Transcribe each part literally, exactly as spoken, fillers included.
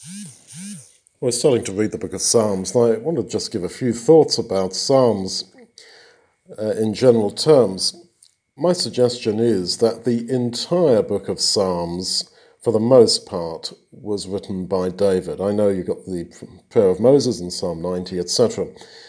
We're starting to read the book of Psalms, and I want to just give a few thoughts about Psalms uh, in general terms. My suggestion is that the entire book of Psalms, for the most part, was written by David. I know you've got the prayer of Moses in Psalm ninety, et cetera.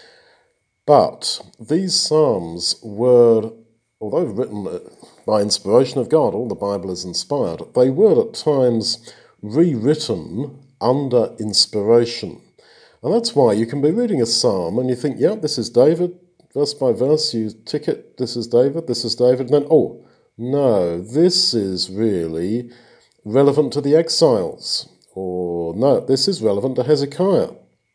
But these Psalms were, although written by inspiration of God, all the Bible is inspired, they were at times rewritten under inspiration. And that's why you can be reading a psalm and you think, yeah, this is David, verse by verse, you tick it, this is David, this is David, and then, oh, no, this is really relevant to the exiles, or no, this is relevant to Hezekiah,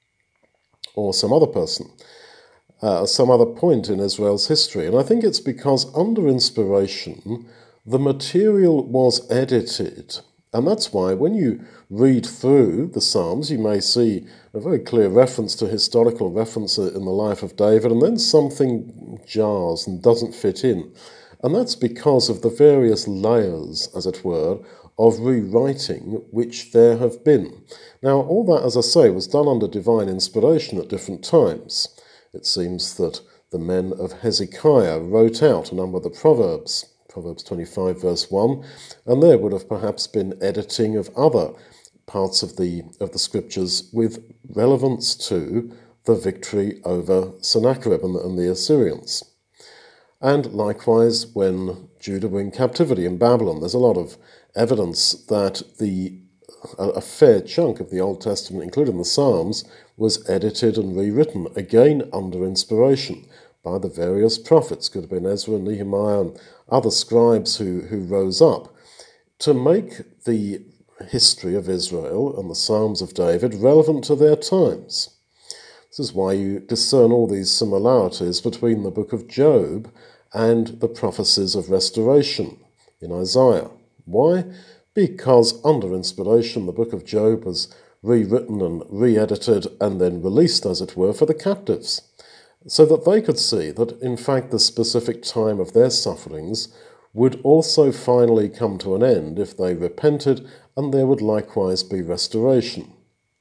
or some other person, uh, some other point in Israel's history. And I think it's because under inspiration, the material was edited. And that's why when you read through the Psalms, you may see a very clear reference to historical reference in the life of David, and then something jars and doesn't fit in. And that's because of the various layers, as it were, of rewriting which there have been. Now, all that, as I say, was done under divine inspiration at different times. It seems that the men of Hezekiah wrote out a number of the Proverbs, Proverbs twenty-five, verse one, and there would have perhaps been editing of other parts of the of the scriptures with relevance to the victory over Sennacherib and the, and the Assyrians. And likewise, when Judah were in captivity in Babylon, there's a lot of evidence that the a, a fair chunk of the Old Testament, including the Psalms, was edited and rewritten, again under inspiration, by the various prophets. Could have been Ezra, Nehemiah, and other scribes who, who rose up to make the history of Israel and the Psalms of David relevant to their times. This is why you discern all these similarities between the book of Job and the prophecies of restoration in Isaiah. Why? Because under inspiration, the book of Job was rewritten and re-edited and then released, as it were, for the captives, so that they could see that, in fact, the specific time of their sufferings would also finally come to an end if they repented, and there would likewise be restoration.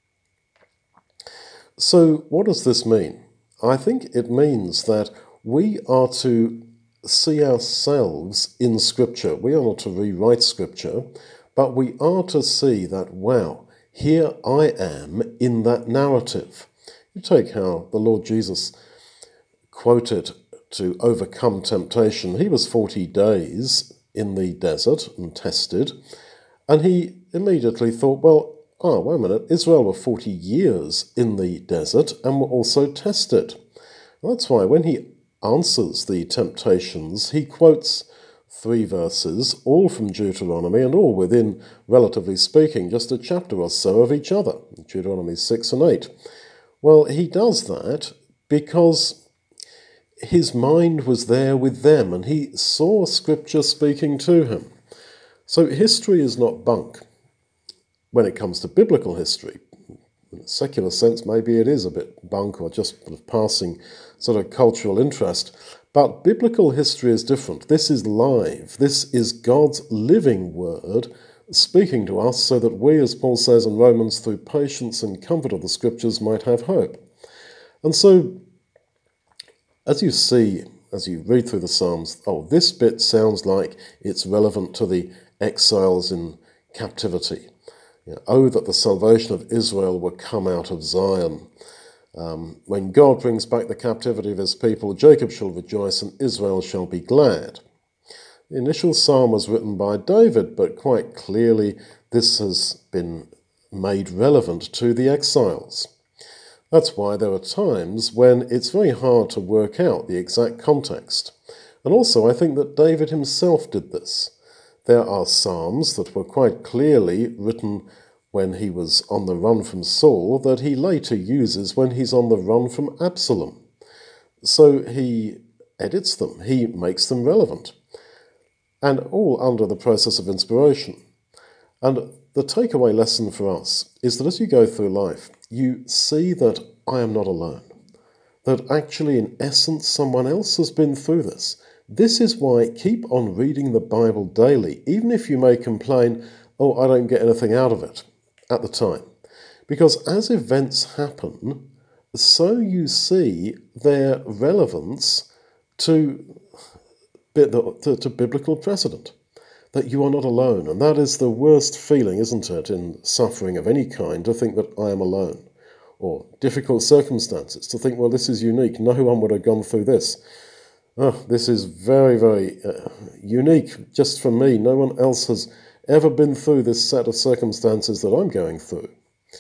So what does this mean? I think it means that we are to see ourselves in Scripture. We are not to rewrite Scripture, but we are to see that, wow, here I am in that narrative. You take how the Lord Jesus quoted to overcome temptation. He was forty days in the desert and tested, and he immediately thought, well, oh, wait a minute, Israel were forty years in the desert and were also tested. And that's why when he answers the temptations, he quotes three verses, all from Deuteronomy, and all within, relatively speaking, just a chapter or so of each other, Deuteronomy six and eight. Well, he does that because his mind was there with them, and he saw Scripture speaking to him. So history is not bunk. When it comes to biblical history, in a secular sense, maybe it is a bit bunk or just passing sort of cultural interest. But biblical history is different. This is live. This is God's living word speaking to us so that we, as Paul says in Romans, through patience and comfort of the Scriptures might have hope. And so, as you see, as you read through the Psalms, oh, this bit sounds like it's relevant to the exiles in captivity. You know, oh, that the salvation of Israel will come out of Zion. Um, when God brings back the captivity of his people, Jacob shall rejoice and Israel shall be glad. The initial psalm was written by David, but quite clearly this has been made relevant to the exiles. That's why there are times when it's very hard to work out the exact context. And also I think that David himself did this. There are psalms that were quite clearly written when he was on the run from Saul that he later uses when he's on the run from Absalom. So he edits them, he makes them relevant, and all under the process of inspiration. And the takeaway lesson for us is that as you go through life, you see that I am not alone, that actually in essence someone else has been through this. This is why keep on reading the Bible daily, even if you may complain, oh, I don't get anything out of it at the time. Because as events happen, so you see their relevance to, to, to biblical precedent, that you are not alone. And that is the worst feeling, isn't it, in suffering of any kind, to think that I am alone. Or difficult circumstances, to think, well, this is unique. No one would have gone through this. Oh, this is very, very uh, unique just for me. No one else has ever been through this set of circumstances that I'm going through.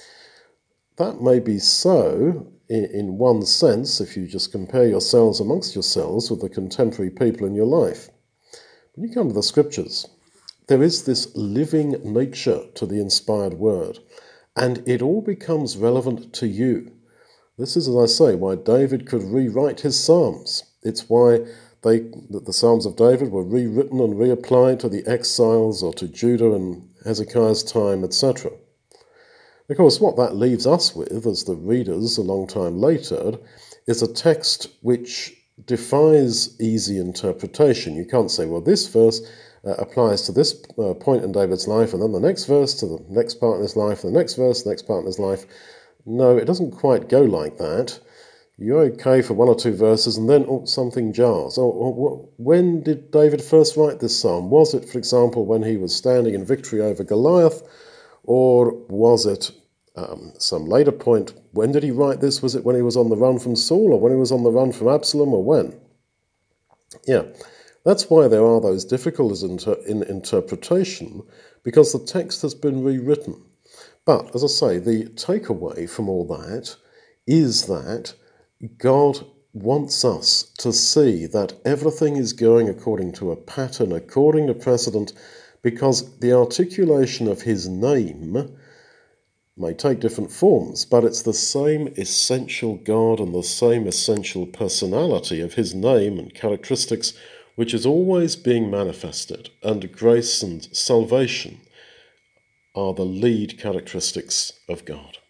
That may be so in, in one sense, if you just compare yourselves amongst yourselves with the contemporary people in your life. When you come to the scriptures, there is this living nature to the inspired word, and it all becomes relevant to you. This is, as I say, why David could rewrite his Psalms. It's why they, that the Psalms of David were rewritten and reapplied to the exiles or to Judah in Hezekiah's time, et cetera. Of course, what that leaves us with, as the readers a long time later, is a text which defies easy interpretation. You can't say, well, this verse uh, applies to this uh, point in David's life, and then the next verse to the next part in his life, the next verse, the next part in his life. No, it doesn't quite go like that. You're okay for one or two verses, and then oh, something jars. Oh, oh, when did David first write this psalm? Was it, for example, when he was standing in victory over Goliath, or was it um, some later point? When did he write this? Was it when he was on the run from Saul, or when he was on the run from Absalom, or when? Yeah, that's why there are those difficulties in, ter- in interpretation, because the text has been rewritten. But, as I say, the takeaway from all that is that God wants us to see that everything is going according to a pattern, according to precedent, because the articulation of his name may take different forms, but it's the same essential God and the same essential personality of his name and characteristics which is always being manifested, and grace and salvation are the lead characteristics of God.